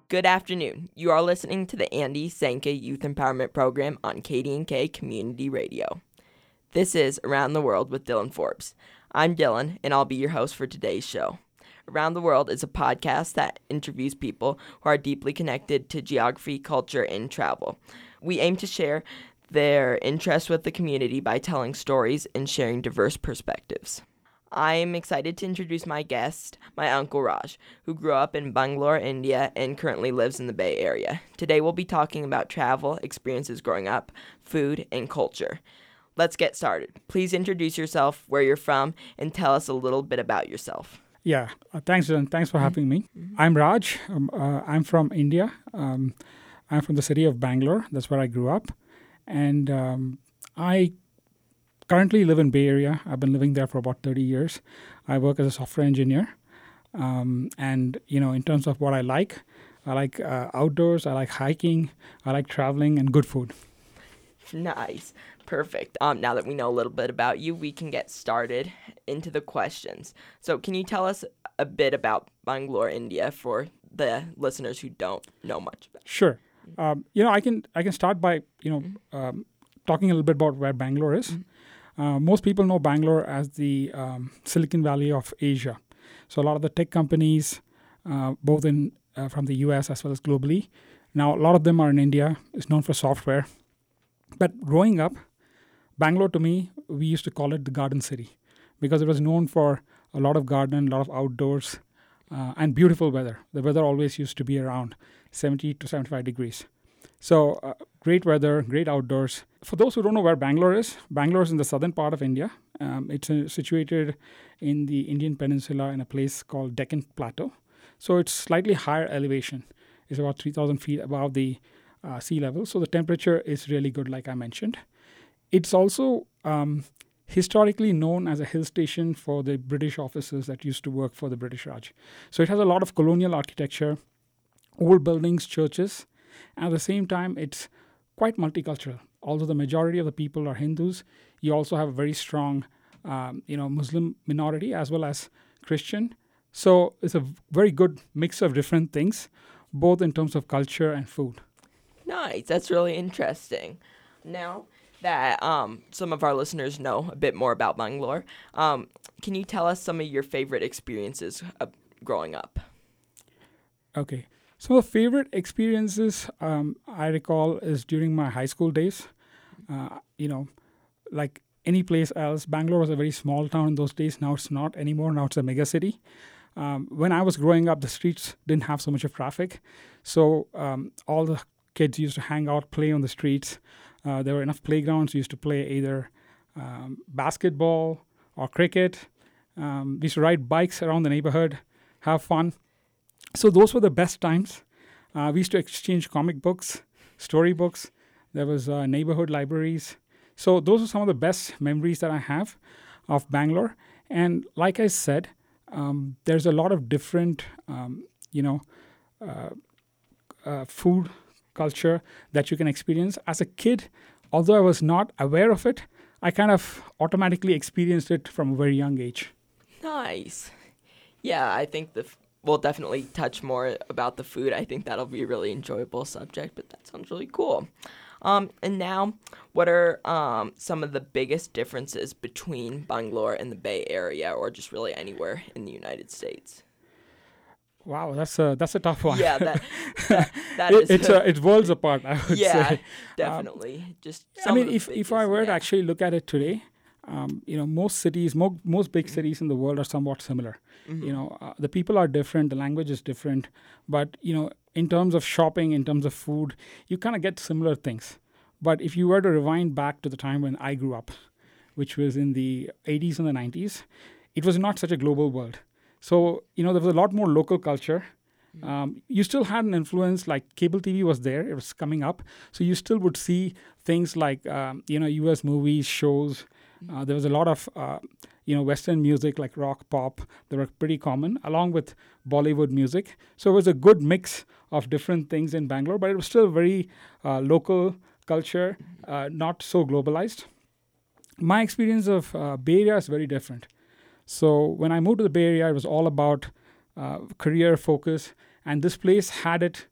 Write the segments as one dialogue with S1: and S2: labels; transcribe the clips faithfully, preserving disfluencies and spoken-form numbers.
S1: Good afternoon. You are listening to the Andy Sanka Youth Empowerment Program on K D N K Community Radio. This is Around the World with Dylan Forbes. I'm Dylan, and I'll be your host for today's show. Around the World is a podcast that interviews people who are deeply connected to geography, culture, and travel. We aim to share their interest with the community by telling stories and sharing diverse perspectives. I'm excited to introduce my guest, my Uncle Raj, who grew up in Bangalore, India, and currently lives in the Bay Area. Today we'll be talking about travel, experiences growing up, food, and culture. Let's get started. Please introduce yourself, where you're from, and tell us a little bit about yourself.
S2: Yeah, uh, thanks, Dylan. Thanks for having me. Mm-hmm. I'm Raj. Um, uh, I'm from India. Um, I'm from the city of Bangalore. That's where I grew up. And um, I currently live in Bay Area. I've been living there for about thirty years. I work as a software engineer. Um, and, you know, in terms of what I like, I like uh, outdoors, I like hiking, I like traveling, and good food.
S1: Nice. Perfect. Um, now that we know a little bit about you, we can get started into the questions. So can you tell us a bit about Bangalore, India, for the listeners who don't know much about it?
S2: Sure. Um, you know, I can I can start by, you know, mm-hmm. um, talking a little bit about where Bangalore is. Mm-hmm. Uh, most people know Bangalore as the um, Silicon Valley of Asia. So a lot of the tech companies, uh, both in uh, from the U S as well as globally, now a lot of them are in India. It's known for software. But growing up, Bangalore, to me, we used to call it the Garden City because it was known for a lot of garden, a lot of outdoors, uh, and beautiful weather. The weather always used to be around seventy to seventy-five degrees. So uh, great weather, great outdoors. For those who don't know where Bangalore is, Bangalore is in the southern part of India. Um, it's uh, situated in the Indian Peninsula in a place called Deccan Plateau. So it's slightly higher elevation. It's about three thousand feet above the uh, sea level. So the temperature is really good, like I mentioned. It's also um, historically known as a hill station for the British officers that used to work for the British Raj. So it has a lot of colonial architecture, old buildings, churches, and at the same time, it's quite multicultural. Although the majority of the people are Hindus, you also have a very strong, um, you know, Muslim minority as well as Christian. So it's a very good mix of different things, both in terms of culture and food.
S1: Nice. That's really interesting. Now that um, some of our listeners know a bit more about Bangalore, um, can you tell us some of your favorite experiences uh, growing up?
S2: Okay. So the favorite experiences um, I recall is during my high school days. Uh, you know, like any place else, Bangalore was a very small town in those days. Now it's not anymore. Now it's a mega city. Um, when I was growing up, the streets didn't have so much of traffic. So um, all the kids used to hang out, play on the streets. Uh, there were enough playgrounds. We used to play either um, basketball or cricket. Um, we used to ride bikes around the neighborhood, have fun. So those were the best times. Uh, we used to exchange comic books, storybooks. There was uh, neighborhood libraries. So those are some of the best memories that I have of Bangalore. And like I said, um, there's a lot of different, um, you know, uh, uh, food culture that you can experience. As a kid, although I was not aware of it, I kind of automatically experienced it from a very young age.
S1: Nice. Yeah, I think the... F- We'll definitely touch more about the food. I think that'll be a really enjoyable subject, but that sounds really cool. Um, and now, what are um, some of the biggest differences between Bangalore and the Bay Area, or just really anywhere in the United States?
S2: Wow, that's a that's a tough one.
S1: Yeah, that that, that
S2: it,
S1: is.
S2: It's a, it's worlds apart, I would
S1: yeah,
S2: say.
S1: definitely. Um, just.
S2: I mean, if
S1: biggest,
S2: if I were
S1: yeah.
S2: to actually look at it today. Um, you know, most cities, mo- most big cities in the world are somewhat similar. Mm-hmm. You know, uh, the people are different, the language is different, but, you know, in terms of shopping, in terms of food, you kind of get similar things. But if you were to rewind back to the time when I grew up, which was in the eighties and the nineties, it was not such a global world. So, you know, there was a lot more local culture. Mm-hmm. Um, you still had an influence, like cable T V was there, it was coming up. So you still would see things like, um, you know, U S movies, shows. Uh, there was a lot of, uh, you know, Western music like rock, pop. They were pretty common, along with Bollywood music. So it was a good mix of different things in Bangalore, but it was still very uh, local culture, uh, not so globalized. My experience of uh, Bay Area is very different. So when I moved to the Bay Area, it was all about uh, career focus, and this place had it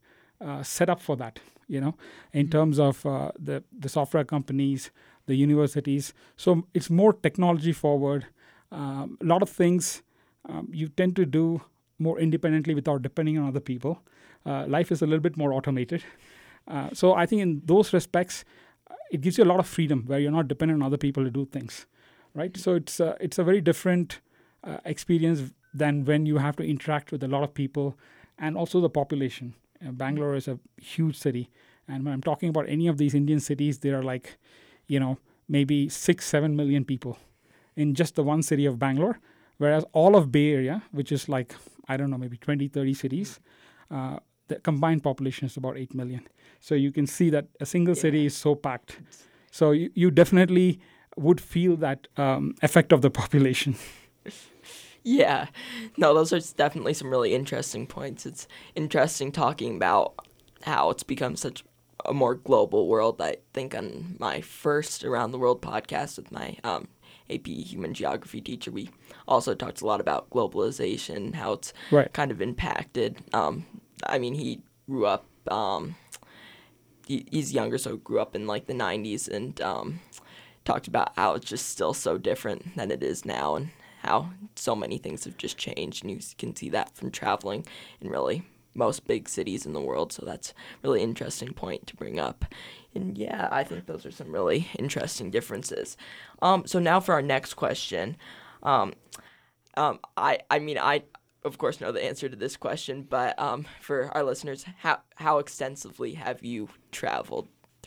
S2: uh, set up for that, you know, in terms of uh, the, the software companies, the universities. So it's more technology forward. Um, a lot of things um, you tend to do more independently without depending on other people. Uh, life is a little bit more automated. Uh, so I think in those respects, it gives you a lot of freedom where you're not dependent on other people to do things, right? So it's uh, it's a very different uh, experience than when you have to interact with a lot of people and also the population. Uh, Bangalore is a huge city. And when I'm talking about any of these Indian cities, there are like, you know, maybe six, seven million people in just the one city of Bangalore. Whereas all of Bay Area, which is like, I don't know, maybe twenty, thirty cities, uh, the combined population is about eight million. So you can see that a single yeah. city is so packed. So you, you definitely would feel that um, effect of the population.
S1: Yeah. No, those are definitely some really interesting points. It's interesting talking about how it's become such a more global world. I think on my first Around the World podcast with my um, A P Human Geography teacher, we also talked a lot about globalization, how it's
S2: right.
S1: kind of impacted. Um, I mean, he grew up, um, he, he's younger, so grew up in like the nineties and um, talked about how it's just still so different than it is now and how so many things have just changed. And you can see that from traveling in really most big cities in the world. So that's a really interesting point to bring up. And yeah, I think those are some really interesting differences. Um, so now for our next question. Um, um, I, I mean, I, of course, know the answer to this question, but um, for our listeners, how, how extensively have you traveled?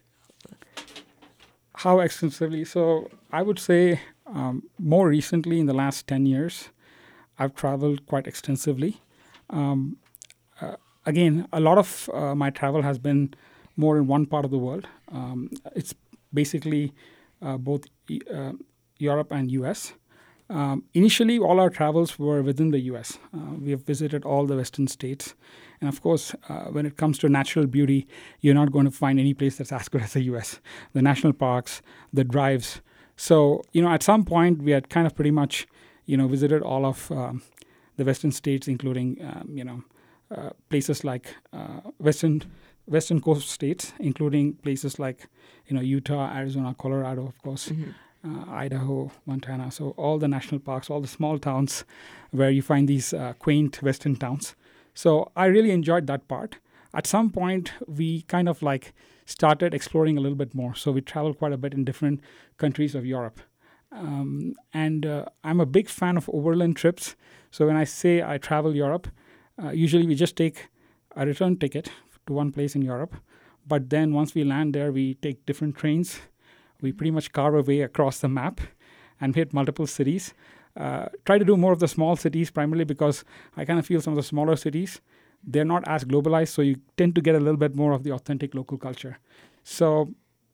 S2: How extensively? So I would say um, more recently, in the last ten years, I've traveled quite extensively. Um, uh, again, a lot of uh, my travel has been more in one part of the world. Um, it's basically uh, both uh, Europe and U S. Um, initially, all our travels were within the U S. Uh, we have visited all the Western states. And of course, uh, when it comes to natural beauty, you're not going to find any place that's as good as the U S. The national parks, the drives. So, you know, at some point, we had kind of pretty much, you know, visited all of um, the Western states, including, um, you know, uh, places like uh, Western Western coast states, including places like, you know, Utah, Arizona, Colorado, of course. Mm-hmm. Uh, Idaho, Montana, so all the national parks, all the small towns where you find these uh, quaint Western towns. So I really enjoyed that part. At some point, we kind of like started exploring a little bit more. So we traveled quite a bit in different countries of Europe. Um, and uh, I'm a big fan of overland trips. So when I say I travel Europe, uh, usually we just take a return ticket to one place in Europe. But then once we land there, we take different trains. We pretty much carve our way across the map and hit multiple cities. Uh, try to do more of the small cities, primarily because I kind of feel some of the smaller cities, they're not as globalized, so you tend to get a little bit more of the authentic local culture. So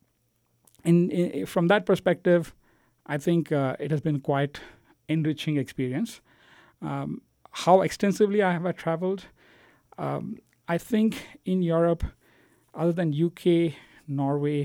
S2: in, in from that perspective, I think uh, it has been quite enriching experience. Um, how extensively I have traveled? Um, I think in Europe, other than U K, Norway,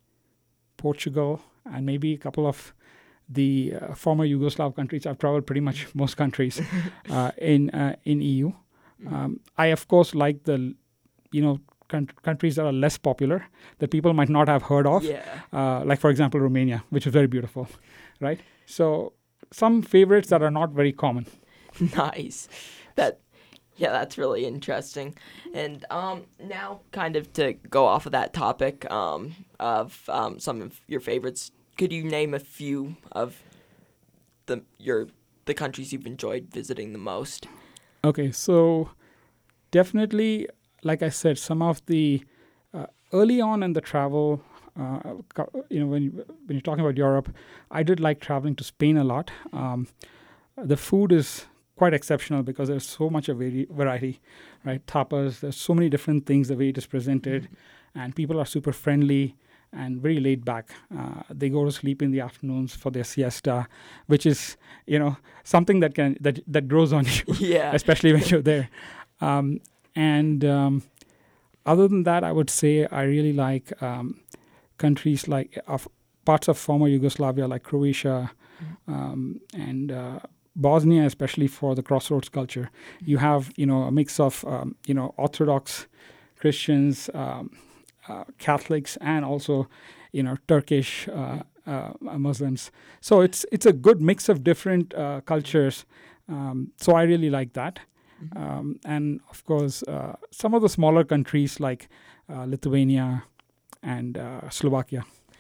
S2: Portugal, and maybe a couple of the uh, former Yugoslav countries. I've traveled pretty much most countries uh, in uh, in E U. Um, I, of course, like the, you know, con- countries that are less popular, that people might not have heard of.
S1: Yeah.
S2: Uh, like, for example, Romania, which is very beautiful, right? So some favorites that are not very common.
S1: Nice. That Yeah, that's really interesting. And um, now, kind of to go off of that topic um, of um, some of your favorites, could you name a few of the your the countries you've enjoyed visiting the most?
S2: Okay, so definitely, like I said, some of the uh, early on in the travel, uh, you know, when you, when you're talking about Europe, I did like traveling to Spain a lot. Um, the food is quite exceptional because there's so much of vari- variety, right? Tapas, there's so many different things, the way it is presented, mm-hmm. and people are super friendly and very laid back. Uh, they go to sleep in the afternoons for their siesta, which is, you know, something that can that that grows on you,
S1: yeah.
S2: especially when you're there. Um, and um, other than that, I would say I really like um, countries like of parts of former Yugoslavia, like Croatia, mm-hmm. um, and uh, Bosnia, especially for the crossroads culture. You have, you know, a mix of, um, you know, Orthodox Christians, um, uh, Catholics, and also, you know, Turkish uh, uh, Muslims. So it's it's a good mix of different uh, cultures. Um, so I really like that.
S1: Mm-hmm.
S2: Um, and of course, uh, some of the smaller countries like uh, Lithuania and uh, Slovakia.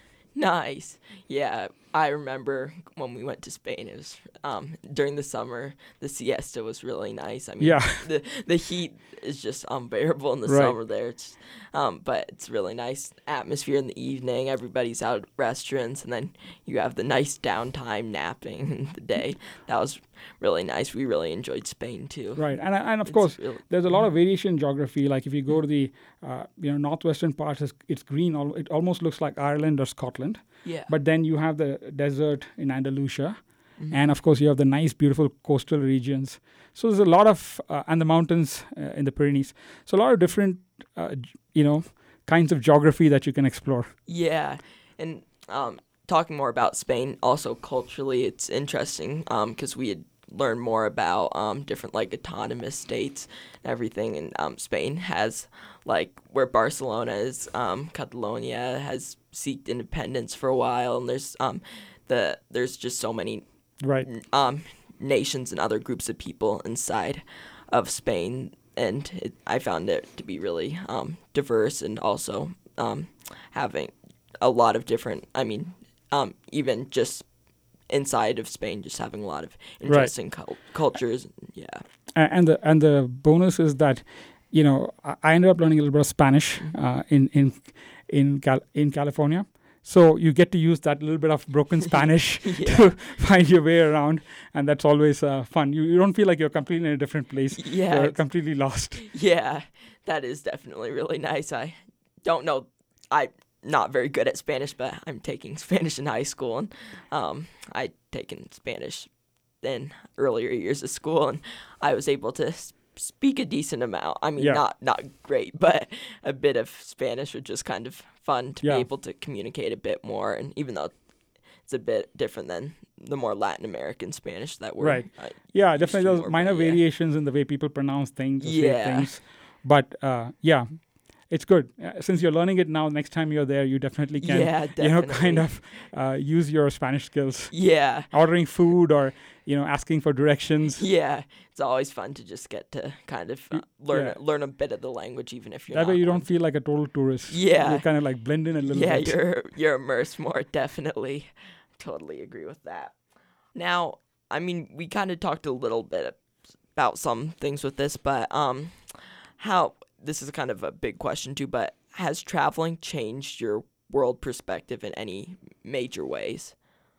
S1: Nice. Yeah, I remember when we went to Spain. It was um, during the summer. The siesta was really nice. I mean,
S2: Yeah.
S1: the the heat is just unbearable in the
S2: Right.
S1: summer there. It's, um, but it's really nice atmosphere in the evening. Everybody's out at restaurants, and then you have the nice downtime napping in the day. That was really nice. We really enjoyed Spain too.
S2: Right, and and of
S1: It's
S2: course,
S1: really-
S2: there's a lot of variation in geography. Like if you go to the uh, you know northwestern parts, it's, it's green. Al- It almost looks like Ireland or Scotland.
S1: Yeah.
S2: But then you have the desert in Andalusia,
S1: Mhm.
S2: and of course you have the nice, beautiful coastal regions. So there's a lot of uh, and the mountains uh, in the Pyrenees. So a lot of different uh, j- you know kinds of geography that you can explore.
S1: Yeah, and um, talking more about Spain, also culturally, it's interesting because we had learned more about um, different like autonomous states and everything. And um, Spain has like where Barcelona is, um, Catalonia has seeked independence for a while, and there's um, the there's just so many
S2: Right.
S1: um, nations and other groups of people inside of Spain, and it, I found it to be really um, diverse and also um, having a lot of different. I mean, um, even just inside of Spain, just having a lot of interesting cul- cultures. Yeah.
S2: A- and the and the bonus is that you know I I ended up learning a little bit of Spanish uh, in in in Cal- in California. So you get to use that little bit of broken Spanish
S1: Yeah.
S2: to find your way around, and that's always uh, fun. You you don't feel like you're completely in a different place.
S1: Yeah.
S2: You're
S1: it's-
S2: completely lost.
S1: Yeah, that is definitely really nice. I don't know. I'm not very good at Spanish, but I'm taking Spanish in high school, and um, I'd taken Spanish in earlier years of school, and I was able to s- speak a decent amount. I mean,
S2: Yeah.
S1: not not great, but a bit of Spanish, which is kind of fun to
S2: Yeah.
S1: be able to communicate a bit more. And even though it's a bit different than the more Latin American Spanish that we're
S2: Right.
S1: uh,
S2: Yeah,
S1: used
S2: definitely
S1: to
S2: those
S1: more,
S2: minor
S1: but yeah.
S2: variations in the way people pronounce things, or say
S1: Yeah.
S2: things. But uh, yeah, it's good. Uh, since you're learning it now, next time you're there, you definitely can,
S1: Yeah,
S2: you know, kind
S1: definitely.
S2: of uh, use your Spanish skills.
S1: Yeah.
S2: Ordering food or, you know, asking for directions.
S1: Yeah, it's always fun to just get to kind of uh,
S2: Y-
S1: learn
S2: yeah.
S1: learn a bit of the language, even if you're
S2: That
S1: not.
S2: way you
S1: going
S2: don't feel like a total tourist.
S1: Yeah.
S2: You kind of like blend in a little
S1: yeah,
S2: bit.
S1: you're you're immersed more. Definitely, totally agree with that. Now, I mean, we kind of talked a little bit about some things with this, but um, how this is kind of a big question too. But has traveling changed your world perspective in any major ways?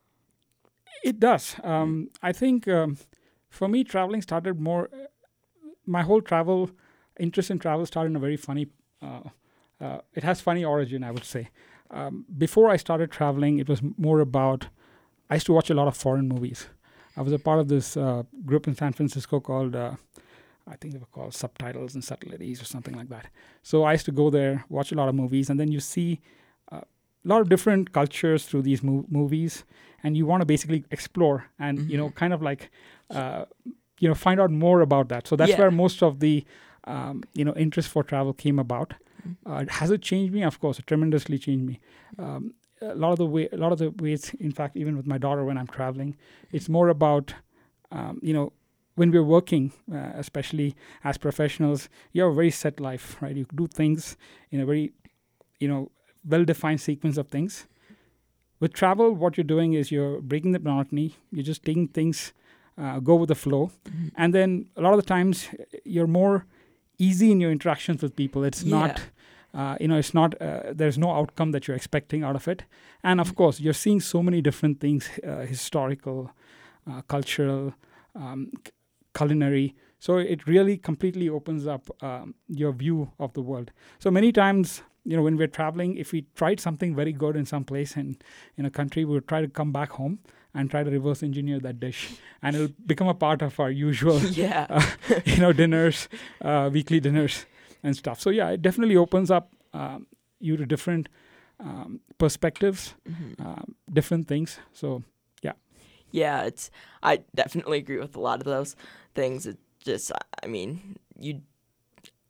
S2: It does. Um, I think um, for me, traveling started more. My whole travel interest in travel started in a very funny. Uh, uh, it has funny origin, I would say. Um, before I started traveling, it was m- more about. I used to watch a lot of foreign movies. I was a part of this uh, group in San Francisco called. Uh, I think they were called Subtitles and Subtleties or something like that. So I used to go there, watch a lot of movies, and then you see uh, a lot of different cultures through these mo- movies, and you want to basically explore and you know, kind of like, uh, you know, find out more about that. So that's
S1: Yeah.
S2: where most of the, um, you know, interest for travel came about. Uh, has it changed me? Of course, it tremendously changed me. Um, a lot of the way, a lot of the ways, in fact, even with my daughter when I'm traveling, it's more about, um, you know, when we're working, uh, especially as professionals, you have a very set life, right? You do things in a very, you know, well-defined sequence of things. With travel, what you're doing is you're breaking the monotony. You're just taking things, uh, go with the flow, and then a lot of the times you're more easy in your interactions with people. It's
S1: Yeah.
S2: not, uh, you know, it's not. Uh, there's no outcome that you're expecting out of it, and of course, you're seeing so many different things: uh, historical, uh, cultural. Um, culinary. So it really completely opens up um, your view of the world. So many times, you know, when we're traveling, if we tried something very good in some place in, in a country, we would try to come back home and try to reverse engineer that dish. And it'll become a part of our usual,
S1: Yeah.
S2: uh, you know, dinners, uh, weekly dinners and stuff. So yeah, it definitely opens up um, you to different um, perspectives, um, different things. So
S1: Yeah, it's. I definitely agree with a lot of those things. It just, I mean, you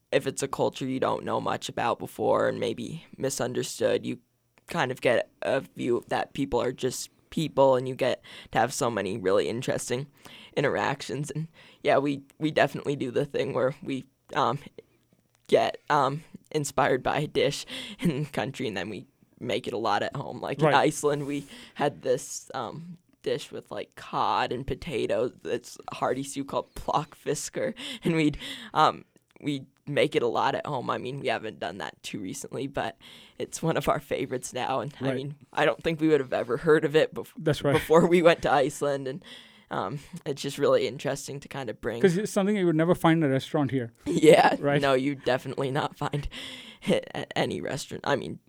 S1: if it's a culture you don't know much about before and maybe misunderstood, you kind of get a view that people are just people, and you get to have so many really interesting interactions. And yeah, we, we definitely do the thing where we um, get um, inspired by a dish in the country, and then we make it a lot at home. Like
S2: right.
S1: in Iceland, we had this um, dish with like cod and potatoes. It's a hearty stew called plokkfiskar, and we'd um, we make it a lot at home. I mean, we haven't done that too recently, but it's one of our favorites now. And
S2: right.
S1: I mean, I don't think we would have ever heard of it bef-
S2: That's right.
S1: before we went to Iceland. And um, it's just really interesting to kind of bring.
S2: Because it's something you would never find in a restaurant here.
S1: Yeah.
S2: Right.
S1: No, you definitely not find it at any restaurant. I mean,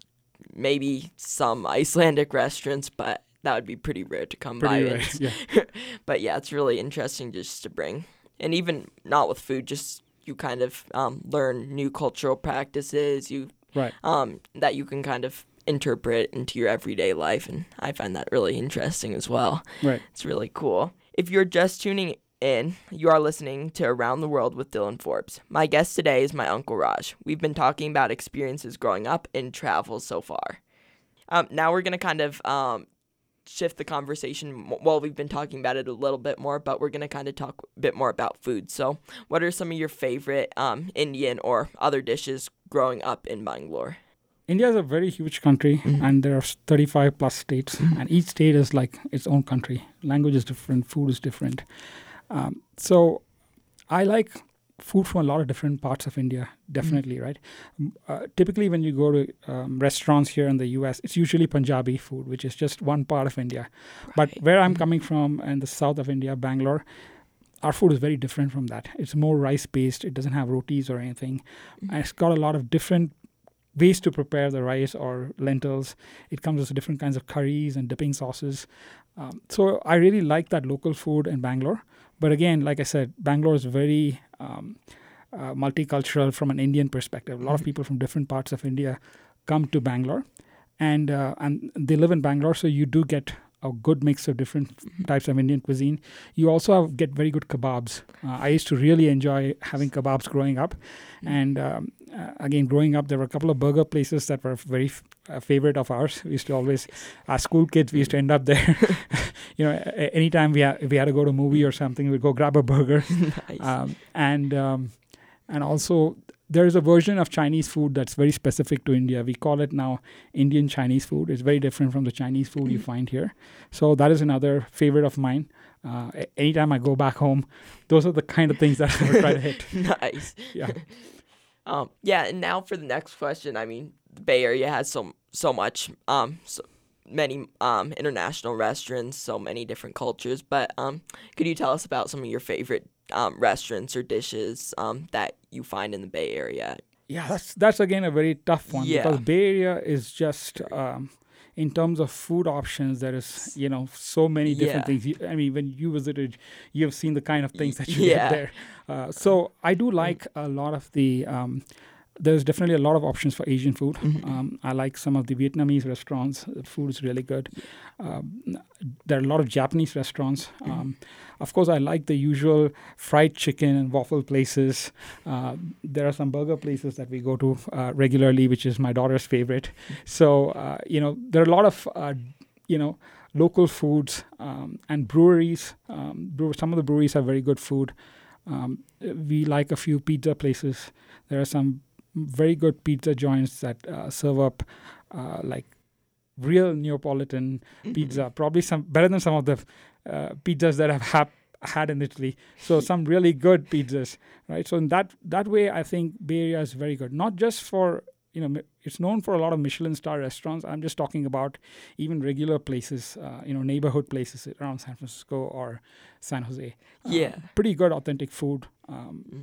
S1: maybe some Icelandic restaurants, but that would be pretty rare to come
S2: Pretty
S1: by.
S2: rare,
S1: It's-
S2: yeah.
S1: But yeah, it's really interesting just to bring. And even not with food, just you kind of um, learn new cultural practices you
S2: Right.
S1: um, that you can kind of interpret into your everyday life. And I find that really interesting as well.
S2: Right.
S1: It's really cool. If you're just tuning in, you are listening to Around the World with Dylan Forbes. My guest today is my Uncle Raj. We've been talking about experiences growing up and travel so far. Um, now we're going to kind of um, shift the conversation. Well, we've been talking about it a little bit more, but we're going to kind of talk a bit more about food. So what are some of your favorite um, Indian or other dishes growing up in Bangalore?
S2: India is a very huge country, mm-hmm. and there are thirty-five plus states, mm-hmm. and each state is like its own country. Language is different, food is different. Um, so I like food from a lot of different parts of India, definitely, mm-hmm. right? Uh, typically, when you go to um, restaurants here in the U S, it's usually Punjabi food, which is just one part of India. Right. But where I'm coming from in the south of India, Bangalore, our food is very different from that. It's more rice-based. It doesn't have rotis or anything. Mm-hmm. And it's got a lot of different ways to prepare the rice or lentils. It comes with different kinds of curries and dipping sauces. Um, so I really like that local food in Bangalore. But again, like I said, Bangalore is very um, uh, multicultural from an Indian perspective. A lot of people from different parts of India come to Bangalore, and uh, and they live in Bangalore. So you do get a good mix of different types of Indian cuisine. You also have, get very good kebabs. Uh, I used to really enjoy having kebabs growing up. And um, uh, again, growing up, there were a couple of burger places that were very f- a favorite of ours. We used to always, as school kids, we used to end up there. you know, a- anytime we, ha- we had to go to a movie or something, we'd go grab a burger.
S1: Nice.
S2: Um, and um, and also, there is a version of Chinese food that's very specific to India. We call it now Indian Chinese food. It's very different from the Chinese food you find here. So that is another favorite of mine. Uh, anytime I go back home, those are the kind of things that I would try to hit.
S1: Nice.
S2: Yeah.
S1: um, yeah, and now for the next question. I mean, the Bay Area has so so much, um, so many um, international restaurants, so many different cultures. But um, could you tell us about some of your favorite Um, restaurants or dishes um, that you find in the Bay Area?
S2: Yeah, that's that's again a very tough one,
S1: Yeah.
S2: because Bay Area is just um, in terms of food options, there is you know so many different
S1: Yeah.
S2: things. You, I mean, when you visited, you have seen the kind of things that you
S1: Yeah.
S2: get there. Uh, so I do like a lot of the. Um, There's definitely a lot of options for Asian food.
S1: Mm-hmm.
S2: Um, I like some of the Vietnamese restaurants. The food is really good. Um, there are a lot of Japanese restaurants. Um,
S1: Mm-hmm.
S2: Of course, I like the usual fried chicken and waffle places. Uh, there are some burger places that we go to uh, regularly, which is my daughter's favorite. So, uh, you know, there are a lot of, uh, you know, local foods um, and breweries. Um, brew- some of the breweries have very good food. Um, we like a few pizza places. There are some very good pizza joints that uh, serve up uh, like real Neapolitan
S1: Mm-hmm.
S2: pizza, probably some better than some of the uh, pizzas that I've ha- had in Italy. So some really good pizzas, right? So in that that way, I think Bay Area is very good. Not just for you know, it's known for a lot of Michelin star restaurants. I'm just talking about even regular places, uh, you know, neighborhood places around San Francisco or San Jose. Uh,
S1: Yeah.
S2: pretty good authentic food. Um,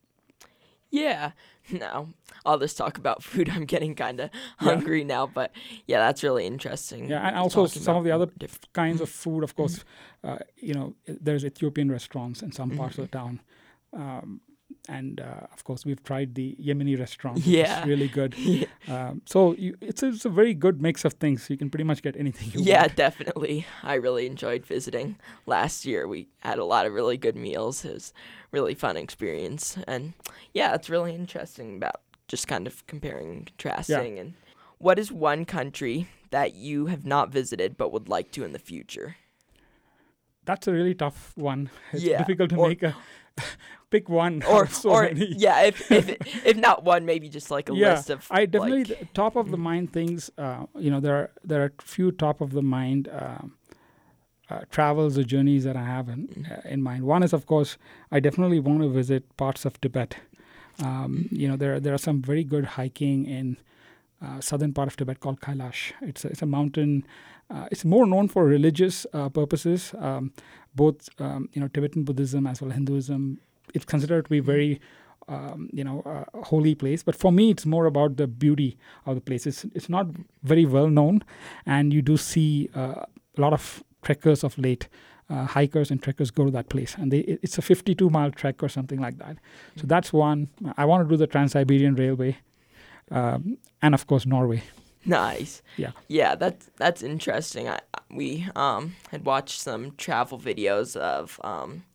S1: Yeah. No, all this talk about food, I'm getting kind of hungry now. But yeah, that's really interesting.
S2: Yeah, and also
S1: talking
S2: some of
S1: about
S2: the other
S1: diff-
S2: kinds of food, of course, uh, you know, there's Ethiopian restaurants in some parts of the town. Um, and uh, of course, we've tried the Yemeni restaurant. Which
S1: Yeah.
S2: is really good.
S1: Yeah.
S2: Um, so you, it's, a, it's a very good mix of things. You can pretty much get anything you
S1: Yeah,
S2: want.
S1: definitely. I really enjoyed visiting last year. We had a lot of really good meals. It was a really fun experience. And yeah, it's really interesting about just kind of comparing and contrasting. And what is one country that you have not visited but would like to in the future?
S2: That's a really tough one. It's
S1: Yeah,
S2: difficult to
S1: or-
S2: make a pick one. out
S1: Or,
S2: of so
S1: or
S2: many.
S1: yeah, if, if if not one, maybe just like a
S2: Yeah,
S1: list of.
S2: I definitely
S1: like,
S2: the top of the mind things. Uh, you know, there are there are few top of the mind um, uh, travels or journeys that I have in uh, in mind. One is, of course, I definitely want to visit parts of Tibet. Um, you know, there there are some very good hiking in uh, southern part of Tibet called Kailash. It's a, it's a mountain. Uh, it's more known for religious uh, purposes. Um, both um, you know Tibetan Buddhism as well as Hinduism. It's considered to be very um, you know uh, holy place. But for me, it's more about the beauty of the place. It's it's not very well known, and you do see uh, a lot of trekkers of late. Uh, hikers and trekkers go to that place, and they, it- it's a fifty-two mile trek or something like that. So that's one. I want to do the Trans-Siberian Railway, um, and of course Norway.
S1: Nice.
S2: Yeah.
S1: Yeah, that's that's interesting. I we um had watched some travel videos of um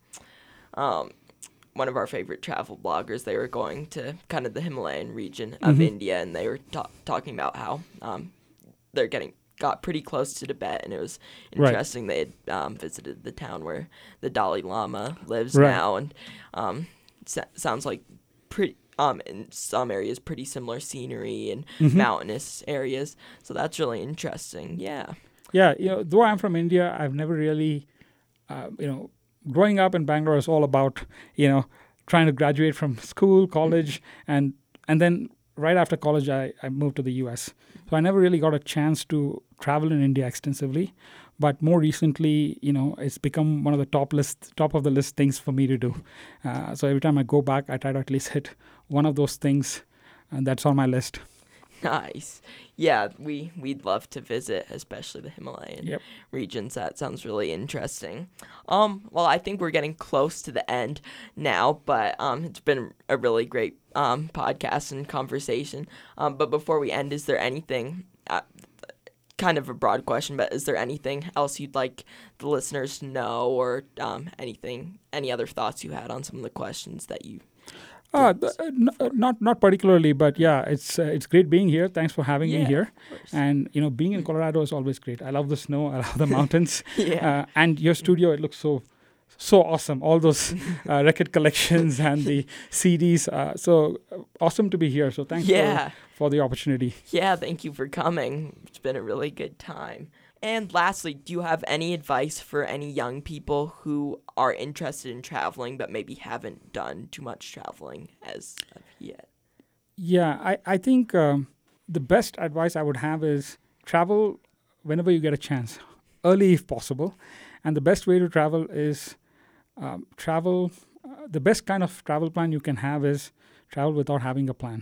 S1: um one of our favorite travel bloggers. They were going to kind of the Himalayan region of
S2: Mhm.
S1: India, and they were ta- talking about how um they're getting got pretty close to Tibet, and it was
S2: Right.
S1: interesting. They had um, visited the town where the Dalai Lama lives
S2: Right.
S1: now, and um sa- sounds like pretty. Um, in some areas, pretty similar scenery and
S2: Mhm.
S1: mountainous areas. So that's really interesting. Yeah.
S2: Yeah, you know, though I'm from India, I've never really, uh, you know, growing up in Bangalore is all about, you know, trying to graduate from school, college, and and then right after college, I, I moved to the U S. So I never really got a chance to travel in India extensively. But more recently, you know, it's become one of the top list, top of the list things for me to do. Uh, so every time I go back, I try to at least hit one of those things, and that's on my list.
S1: Nice. Yeah, we we'd love to visit, especially the Himalayan
S2: Yep.
S1: regions. That sounds really interesting. Um, well, I think we're getting close to the end now, but um, it's been a really great um podcast and conversation. Um, but before we end, is there anything? Uh, kind of a broad question, but is there anything else you'd like the listeners to know, or um, anything, any other thoughts you had on some of the questions that you?
S2: Uh, th- uh, n- uh, not not particularly, but yeah, it's uh, it's great being here. Thanks for having
S1: Yeah,
S2: me here.
S1: of course.
S2: And you know, being in Colorado is always great. I love the snow. I love the mountains.
S1: Yeah.
S2: Uh, and your studio, it looks so so awesome. All those uh, record collections and the C Ds. Uh, so uh, awesome to be here. So thanks
S1: Yeah.
S2: for, for the opportunity.
S1: Yeah, thank you for coming. It's been a really good time. And lastly, do you have any advice for any young people who are interested in traveling but maybe haven't done too much traveling as of yet?
S2: Yeah, I, I think um, the best advice I would have is travel whenever you get a chance, early if possible. And the best way to travel is um, travel. Uh, the best kind of travel plan you can have is travel without having a plan.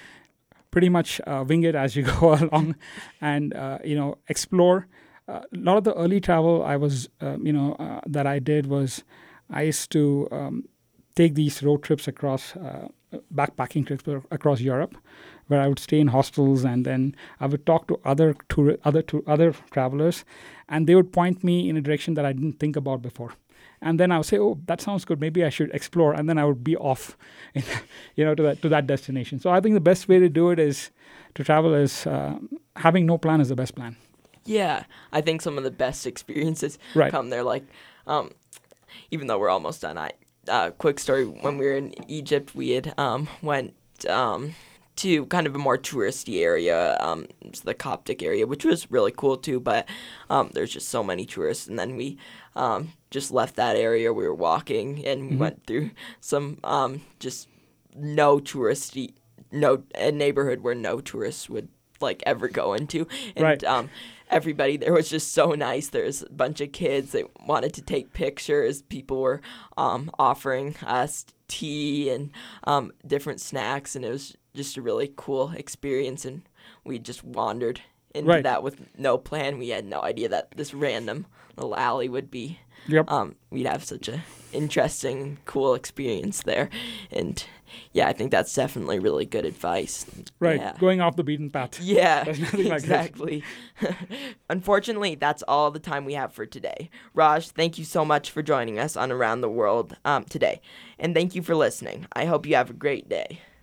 S2: Pretty much uh, wing it as you go along, and uh, you know explore. Uh, a lot of the early travel I was, um, you know, uh, that I did was I used to um, take these road trips across, uh, backpacking trips across Europe, where I would stay in hostels, and then I would talk to other tour- other to other travelers, and they would point me in a direction that I didn't think about before. And then I would say, "Oh, that sounds good. Maybe I should explore." And then I would be off, in, you know, to that to that destination. So I think the best way to do it is to travel is uh, having no plan is the best plan.
S1: Yeah, I think some of the best experiences
S2: Right.
S1: come there. Like, um, even though we're almost done, I uh, quick story. When we were in Egypt, we had um, went um, to kind of a more touristy area, um, it's the Coptic area, which was really cool too. But um, there's just so many tourists, and then we um, just left that area. We were walking, and we
S2: Mhm.
S1: went through some um, just no touristy, no a neighborhood where no tourists would like ever go into, and
S2: Right.
S1: um, everybody there was just so nice. There's a bunch of kids that wanted to take pictures. People were um, offering us tea and um, different snacks, and it was just a really cool experience. And we just wandered into
S2: Right.
S1: that with no plan. We had no idea that this random little alley would be.
S2: Yep.
S1: Um, we'd have such a interesting, cool experience there. And yeah, I think that's definitely really good advice.
S2: Right,
S1: Yeah.
S2: going off the beaten path.
S1: Yeah,
S2: There's nothing like this.
S1: exactly. Unfortunately, that's all the time we have for today. Raj, thank you so much for joining us on Around the World um, today. And thank you for listening. I hope you have a great day.